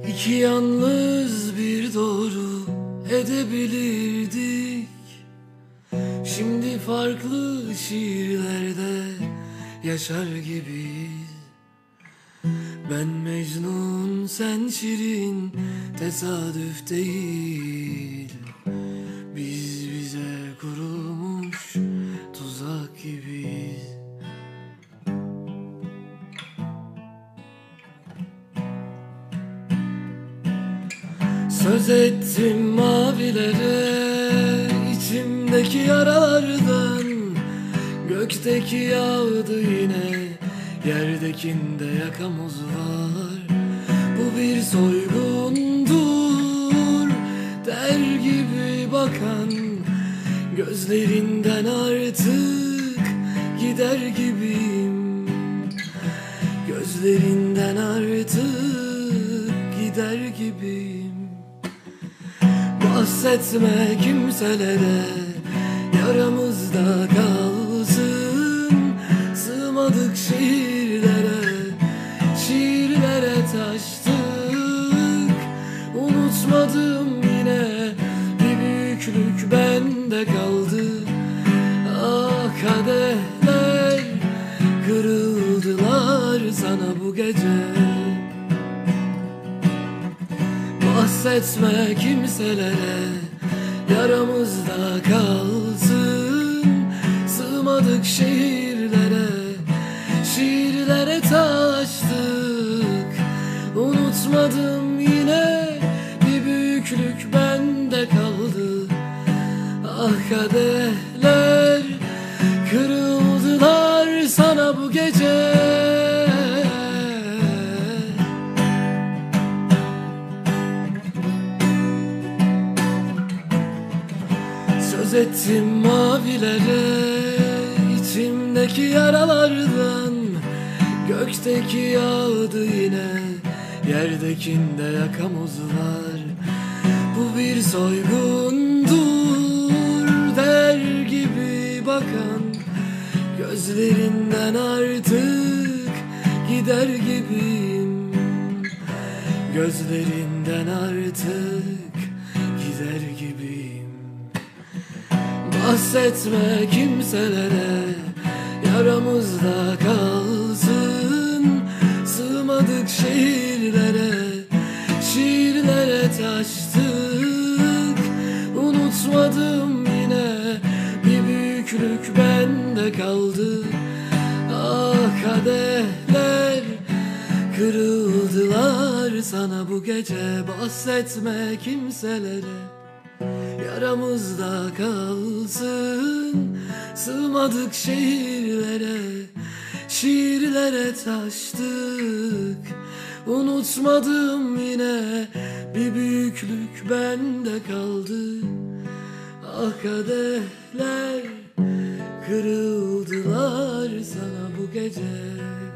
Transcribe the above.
İki yalnız bir doğru edebilirdik. Şimdi farklı şiirlerde yaşar gibiyiz. Ben Mecnun, sen Şirin, tesadüf değil. Biz bize kurulmuş tuzak gibiyiz. Söz ettim mavilere, içimdeki yaralardan. Gökteki yağdı yine, yerdekinde yakamoz var. Bu bir soygundur der gibi bakan, gözlerinden artık gider gibiyim. Gözlerinden artık gider gibiyim. Bahsetme kimselere, yaramızda kalsın. Sığmadık şiirlere taştık. Unutmadım yine, bir büyüklük bende kaldı. Ah kadehler kırıldılar sana bu gece. Bahsetme kimselere, yaramızda kalsın. Sığmadık şiirlere taştık. Unutmadım yine, bir büyüklük bende kaldı. Ah kadehler kırıldılar sana bu gece. Söz ettim mavilere, içimdeki yaralardan. Gökteki yağdı yine, yerdekinde yakamoz var. Bu bir soygundur der gibi bakan, gözlerinden artık gider gibiyim. Gözlerinden artık gider gibiyim. Bahsetme kimselere, yaramızda kalsın. Sığmadık şiirlere taştık. Unutmadım yine, bir büyüklük bende kaldı. Ah kadehler kırıldılar sana bu gece. Bahsetme kimselere, yaramızda kalsın. Sığmadık şiirlere taştık. Unutmadım yine, bir büyüklük bende kaldı. Ah kadehler kırıldılar sana bu gece.